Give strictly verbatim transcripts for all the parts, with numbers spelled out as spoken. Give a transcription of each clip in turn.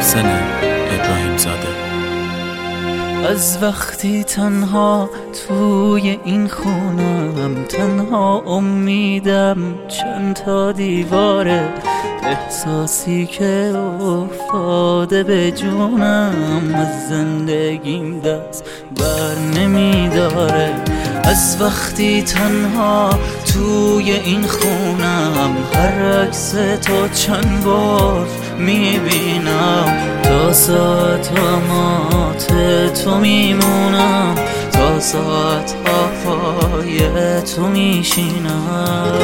محسن ابراهیم زاده. از وقتی تنها توی این خونم، تنها امیدم چند تا دیواره، احساسی که افتاده به جونم از زندگیم دست بر نمیداره. از وقتی تنها توی این خونم، هر عکس تو چند بار میبینم، تا ساعت ها مات تو میمونم، تا ساعت ها پای تو میشینم.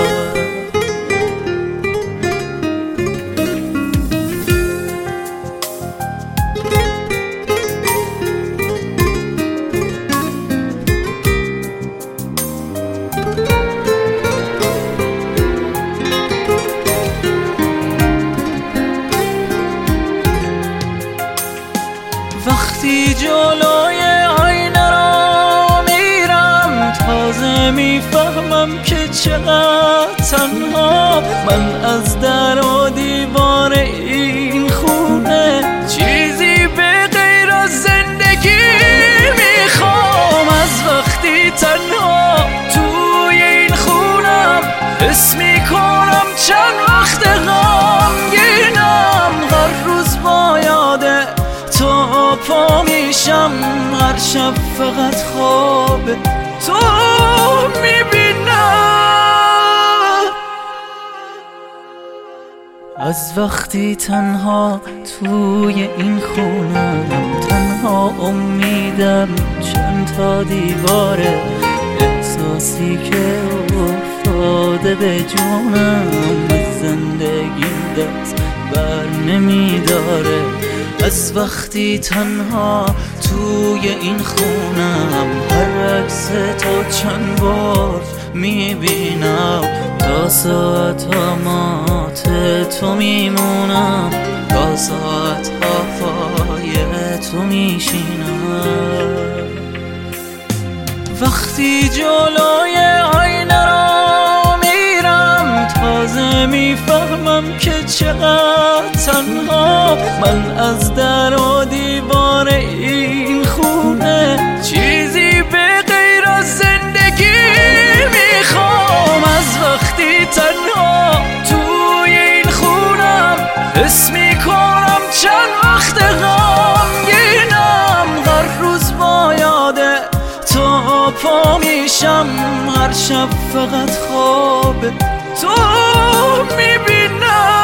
وقتی جلوی آینه را میرم، تازه میفهمم که چقدر تنها من از در و دیوار این خونه، چیزی به غیر از زندگی میخوام. از وقتی تنها توی این خونم، حس میکنم چند وقت غمگینم، هر روز با یاده تو پا میشم، هر شب فقط خواب تو میبینم. از وقتی تنها توی این خونم، تنها امیدم چند تا دیواره، احساسی که افتاده به جونم از زندگیم دست بر نمیداره. از وقتی تنها توی این خونم، هر عکس تو چند بار میبینم، تا ساعت ها مات تو میمونم، تا ساعت ها پای تو میشینم. وقتی جلوی آینه را میرم، تازه میفهمم که چقدر تنها من از در و دیوار این خونه، چیزی به غیر از زندگی میخوام. از وقتی تنها توی این خونم، حس میکنم چند وقت غمگینم، هر روز با یاده تو پا میشم، هر شب فقط خواب تو میبینم.